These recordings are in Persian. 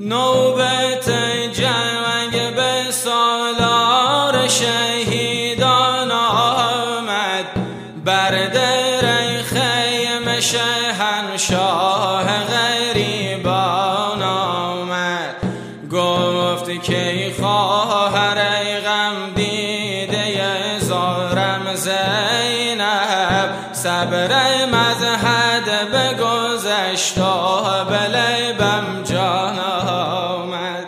نوبت جنگ به سالار شهیدان آمد، بر در خیم شهنشاه غریبان آمد. گفت که ای خواهر ای غم دیده زارم زینب، صبر مذهب بگذشت و به لبم جان آمد.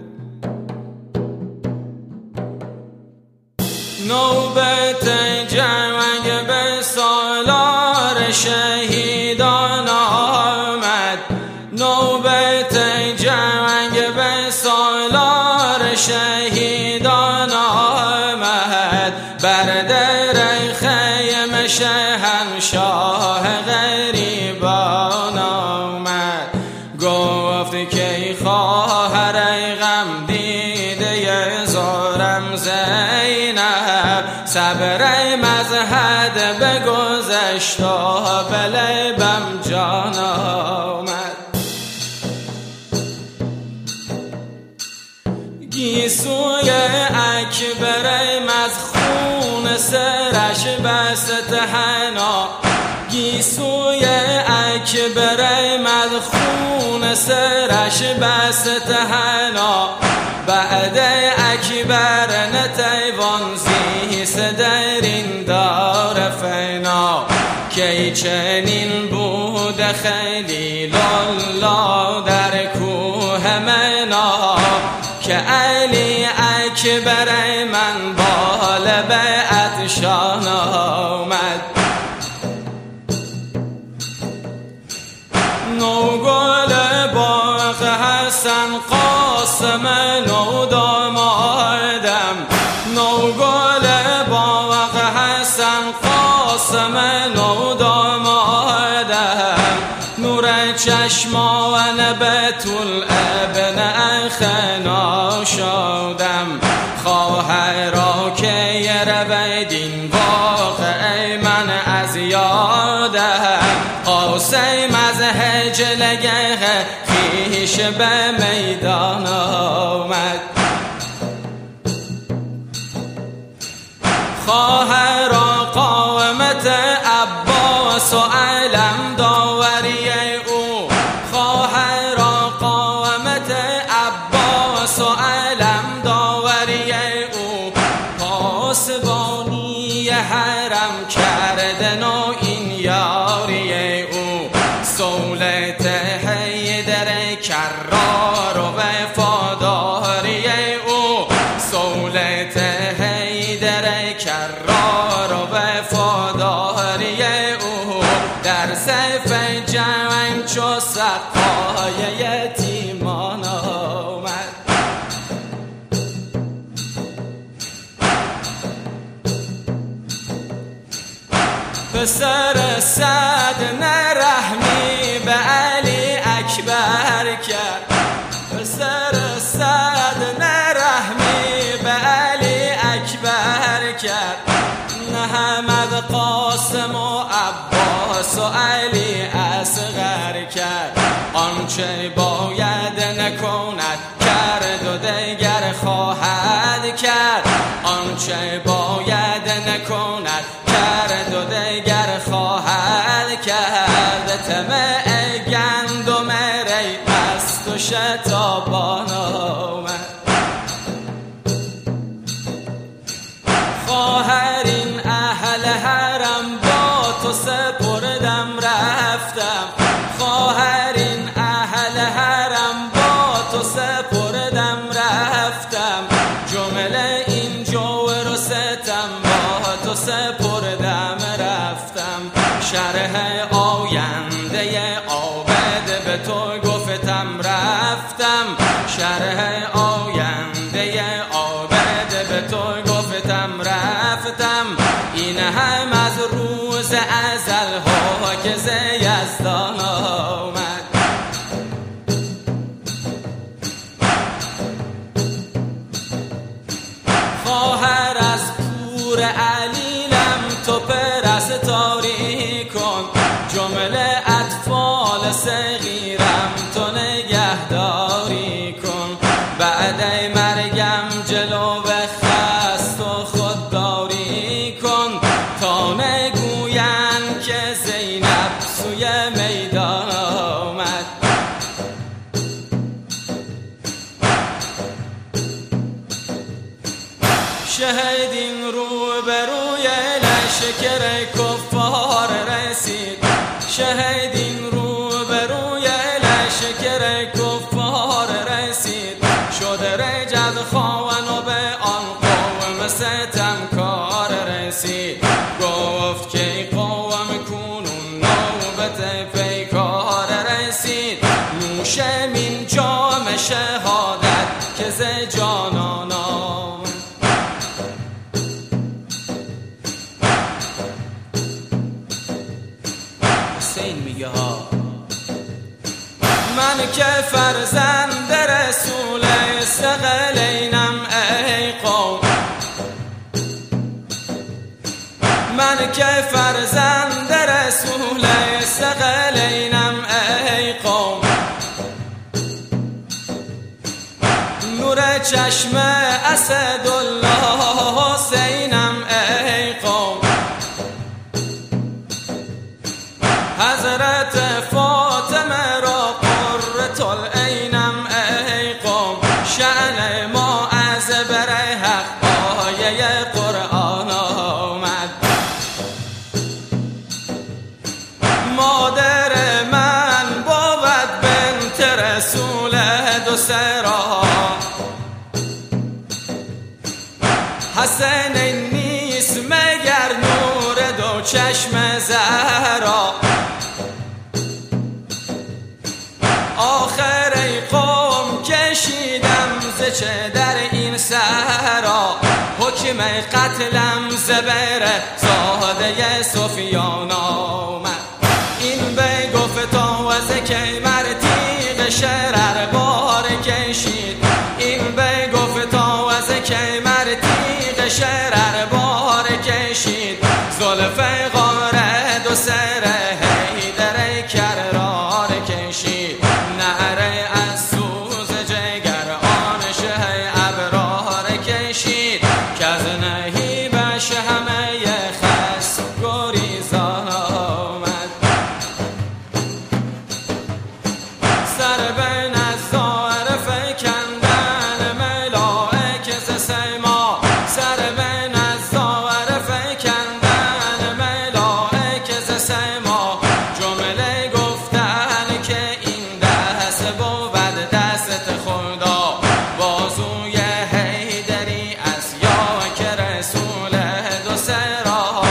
نوبت جنگ به سالار شهیدان آمد، نوبت جنگ به سالار شهیدان آمد، بر در خیم شهنشاه غریبان آمد. گفت که ای خواهر ای غم دیده زارم زینب، صبر مذهب بگذشت و به لبم جان آمد. گیسوی اکبرم از خون سرش بست حنا، گیسوی اکبرم از خون سرش بست حنا، بعد اکبر نتوان زیست در این دار فنا. کی چنین بود خلیل الله در کوه منا، که علی اکبر من بال بیعت شان آمد. نوگل باغ حسن قاسم نو دامادم، نوگل باغ حسن قاسم نو دامادم، نور چشمان بتول ابن اخنا شدم. خواهرا که رویدین واقع من از یادم، قاسم از هجلگه خیش به میدان آمد. خواهرا قامت عباس و علم داوری او، خواهرا قامت عباس و علم داوری او، پاسبانی حرم کردن و این یاری او. سولت حیدر کرار و وفاداری او، سولت حیدر کرار و وفاداری او، در صف جنگ چو سقای یتیمان آمد. پسر سعد نرحمی به علی اکبر کرد، پسر سعد نرحمی به علی اکبر کرد. محمد قاسم و عباس و علی اصغر کرد، آنچه باید نکند کرد و دیگر خواهد کرد، آنچه باید نکند کرد و دیگر خواهد کرد. طمع گندم ری مست و شتابان آمد. خواهر این اهل حرم با تو سپردم رفتم، خواهر این اهل حرم با تو سپردم رفتم، جمله این جور و ستم با تو سپردم رفتم. شرح آینده عابد به تو گفتم رفتم، شرح آینده عابد به تو گفتم رفتم. این هم از روز ازل ها که ز یزدان آمد. خواهر از پور علیلم تو پرستاری کن، جمله اطفال صغیرم تو نگهداری روی میدان آمد. شهیدین رو به روی لشکر کفار رسید. شهیدین رو به روی لشکر کفار رسید. شده رجد خواهن و به آن قوم ستمکار رسید. گفت که ای قوم کنون نوبت پیکار رسید. نوشم این جام شهادت که ز جانان حسین میگه ها من که فرزند رسول ثقلینم ای قوم. من که فرزند رسول ثقلینم ای قوم. نور چشم اسدالله حسینم ای قوم. حضرت فاطمه را قرة العینم ای قوم. شأن ما از بر حق آیه قرآن آمد. مادر من بود بنت رسول دو سرا. حسن نیست مگر نور دو چشم زهرا. آخر ای قوم کشیدم ز چه در این صحرا. حکم قتلم زبر زاده سفیان آمد. این به گفتا و ز کمر تیغ شرر بار کشید. این به گفتا و ز کمر تیغ شرر بار کشید. زلف غاره دو سر حیدر کرار کشید. نعره از سوز جگر آن شه ابرار کشید. که از نهیبش همه خس گریزان آمد. سر به نظار فکندن ملائک ز سما. سر به نظار فکندن ملائک ز سما. جمله گفتن که این دست بود دست خدا. بازوی حیدری از یاک رسول دو سرا.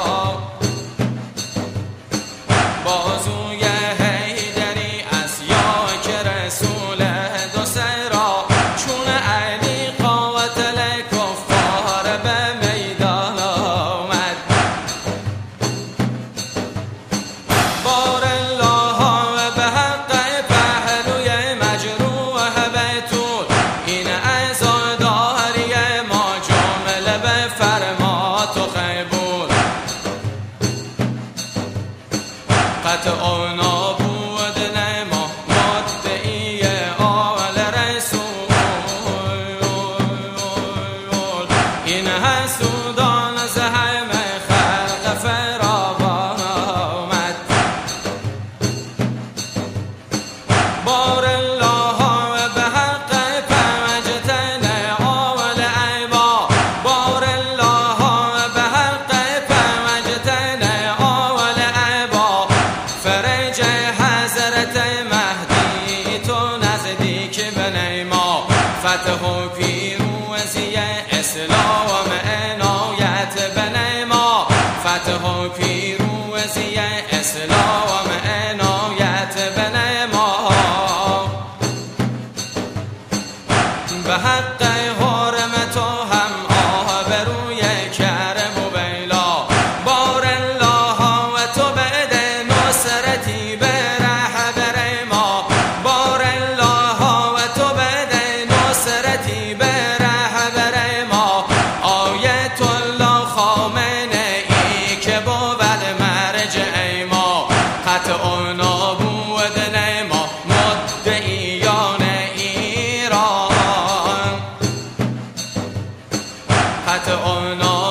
بازوی حیدری از یاک رسول دو سرا. چون علی قاتل کفار به میدان آمد. بار الله به حق پهلوی مجروح بتول. این عزاداری ما جمله به فرمات و قبول. قطع نابود نما مدعی آل رسول. این حسودان ز همه خلق فراوان آمد. بار الله به حق پمجتن آل عبا. بار الله به حق پمجتن آل عبا. فرج حضرت مهدی تو نزدیک بنیما. فتح و پیروزی اسلام عنایت بنیما. فتح و پیروزی اسلام عنایت بنیما. به حق حرمت و هم آبروی کرم و بیلا. بار الله و تو بده نصرتی به رهبر ما. بار الله و تو بده نصرتی به رهبر ما. آیت الله خامنه ای که بود مرجع ما. قطع نابود نما مدعیان ایران. قطع